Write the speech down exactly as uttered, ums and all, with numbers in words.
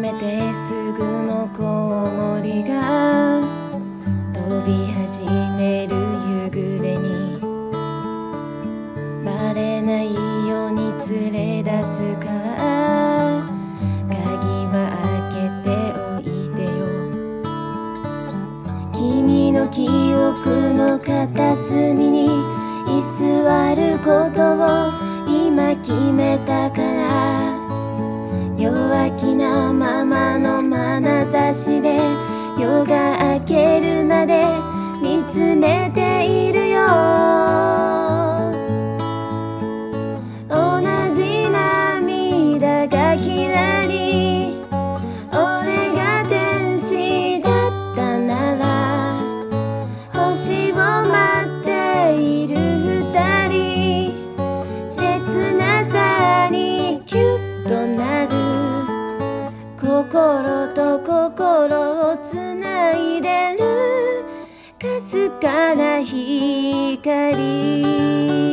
めてすぐのコウモリが飛び始める夕暮れにバレないように連れ出すから鍵は開けておいてよ。君の記憶の片隅に居座ることを今決めたから、弱気なままの眼差しで夜が明けるまで見つめているよ。同じ涙がきらり俺が天使だったなら、星を待っている二人、切なさにキュッとなる。心と心をつないでるかすかな光。